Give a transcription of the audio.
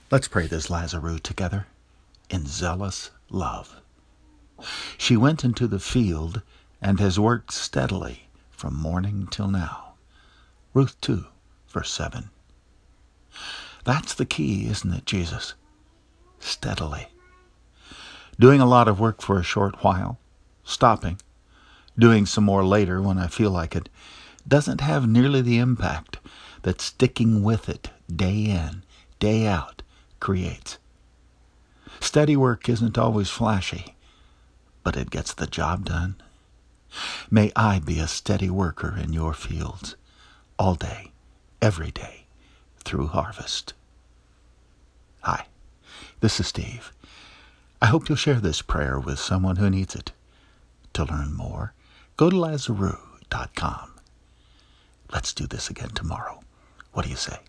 Let's pray this Lazarus together in zealous love. She went into the field and has worked steadily from morning till now. Ruth 2, verse 7. That's the key, isn't it, Jesus? Steadily. Doing a lot of work for a short while, stopping, doing some more later when I feel like it, doesn't have nearly the impact that sticking with it day in, day out creates. Steady work isn't always flashy, but it gets the job done. May I be a steady worker in your fields, all day, every day, through harvest. Hi, this is Steve. I hope you'll share this prayer with someone who needs it. To learn more, go to Lazarus.com. Let's do this again tomorrow. What do you say?